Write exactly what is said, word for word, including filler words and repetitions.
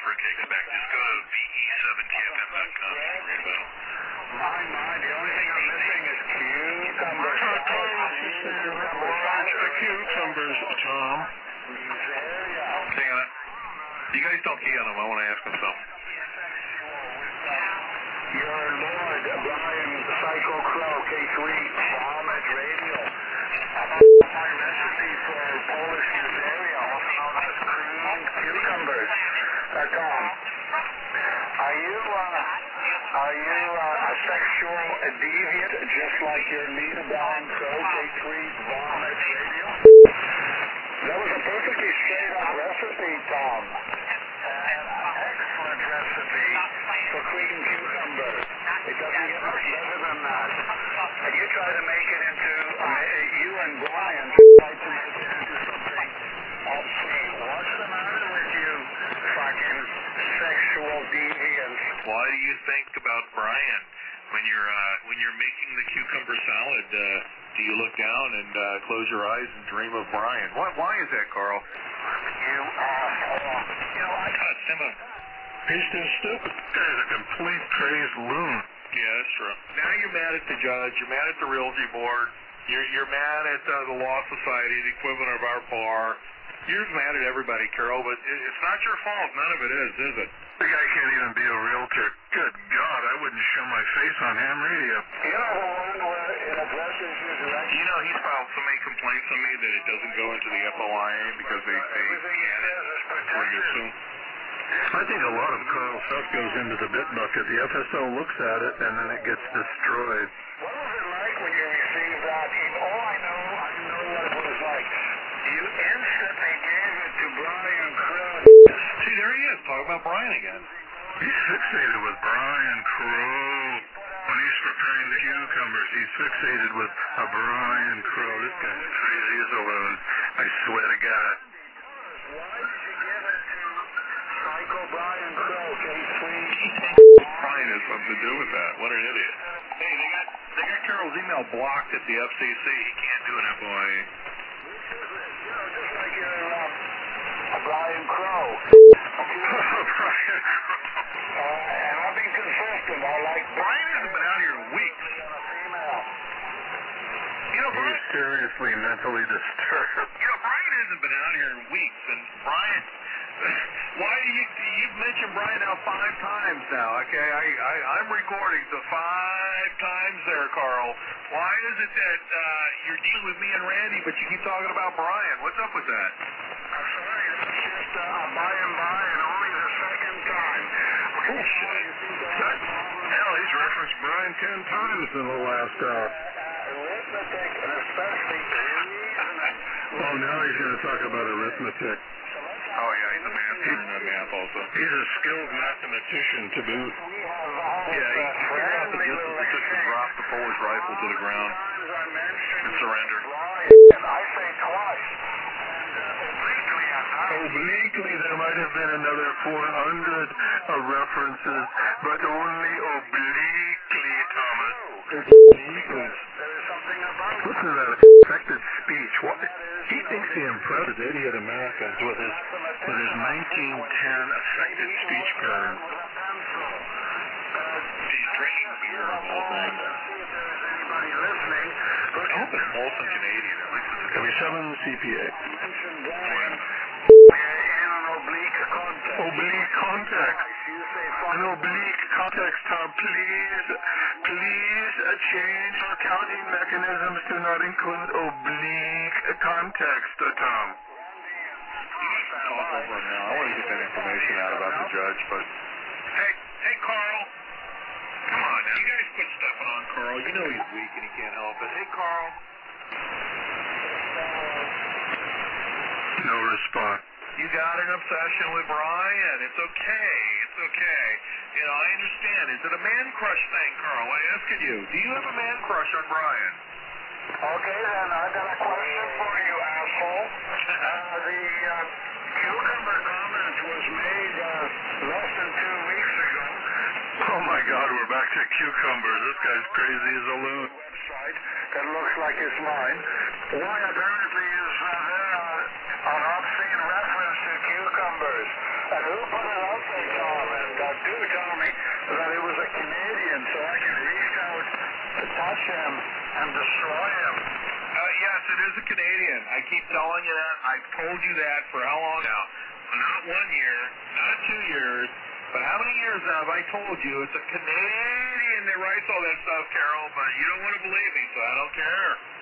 fruitcakes back. Just go to B E seven T F M dot com and read about them. My, my, the only thing I'm missing is cucumbers. The cucumbers, Tom. Hang on. You guys don't key on them. I want to ask them something. Your Lord, Brian Psycho Crow, K three, Vomit Radio. My recipe for Polish Useria, also known as creamed cucumbers. dot com. Are you, uh, are you uh, a sexual deviant, just like your leader, Brian Crow, K three, Vomit Radio? That was a perfectly straight-up recipe, Tom. An excellent recipe for creamed cucumbers. It doesn't get much better than that. And you try to make it into, uh, you and Brian try to make it into something obscene. What's the matter with you, fucking sexual deviants? Why do you think about Brian when you're uh, when you're making the cucumber salad? Uh, do you look down and uh, close your eyes and dream of Brian? Why, why is that, Carl? You asshole. You know, I got Simon. He's too stupid. Guy's a complete crazed loon. Yeah, that's true. Now you're mad at the judge. You're mad at the Realty Board. You're you're mad at uh, the Law Society, the equivalent of our bar. You're just mad at everybody, Carol, but it, it's not your fault. None of it is, is it? The guy can't even be a realtor. Good God, I wouldn't show my face on ham radio. You know the one where it addresses your direction? You know, he's filed so many complaints on me that it doesn't go into the F O I A because they, they scan it before you assume. I think a lot of Carl stuff goes into the bit bucket. The F S O looks at it, and then it gets destroyed. What was it like when you received that email? Oh, I know, I know what it was like. You instantly gave it to Brian Crow. See, there he is, talking about Brian again. He's fixated with Brian Crow. When he's preparing the cucumbers, he's fixated with a Brian Crow. This guy's crazy as a loon. I swear to God. Why did you give it to Psycho Brian Crow, K three? Brian has something to do with that. What an idiot. Hey, they got they got Carol's email blocked at the F C C. He can't do an F O I A. You know, just like your uh, Brian Crow. Brian Uh, and I've been consistent. I like Brian hasn't been out here in weeks. You know, Brian, He's seriously mentally disturbed. you know, Brian hasn't been out here in weeks, and Brian, why do you you've mentioned Brian now five times now? Okay, I, I I'm recording so five times there, Carl. Why is it that uh, you're dealing with me and Randy, but you keep talking about Brian? What's up with that? I'm sorry, it's just uh, by and by, and only the second time. Bullshit. Hell, he's referenced Brian ten times in the last hour. Arithmetic, and especially reasoning. Oh, now he's going to talk about arithmetic. Oh yeah, he's a master in uh, math also. He's a skilled mathematician to boot. We have all Yeah, he the figured out the friendly distance little it took to drop the Polish rifle to the ground times I mentioned and surrender. Brian, and I say twice. And uh, obliquely, I'm not. Obliquely, there might have been another four hundred uh, references, but only obliquely, Thomas. Obliquely. There is something about Listen to that affected speech. What? He thinks he impresses idiot Americans with his with his nineteen ten affected speech pattern. He's drinking beer of all things. anybody listening. I hope it's Molson Canadian. At least it's a W seven C P A. Mention Brian in an oblique context. Oblique context. You say An oblique context, Tom. Please, please uh, change your counting mechanisms to not include oblique context, uh, Tom. talk over him now. I want to get that information out about the judge, but hey, hey, Carl. Come on now. You guys quit stepping on Carl. You know he's weak and he can't help it. Hey, Carl. No response. You got an obsession with Brian. It's okay. It's okay. You know, I understand. Is it a man crush thing, Carl? I asking you. Do you have a man crush on Brian? Okay, then I got a question for you, asshole. Uh, the uh, cucumber comment was made uh, less than two weeks ago. Oh my God, we're back to cucumbers. This guy's crazy as a loon. Website that looks like it's mine. Why apparently is uh, there uh, an obscene reference to cucumbers? Uh, And who put it out there, Tom? And uh, do tell me that it was a Canadian, so I can reach out to touch him and destroy him. Uh, yes, it is a Canadian. I keep telling you that. I've told you that for how long now? Not one year, not two years, but how many years now have I told you it's a Canadian that writes all that stuff, Carol? But you don't want to believe me, so I don't care.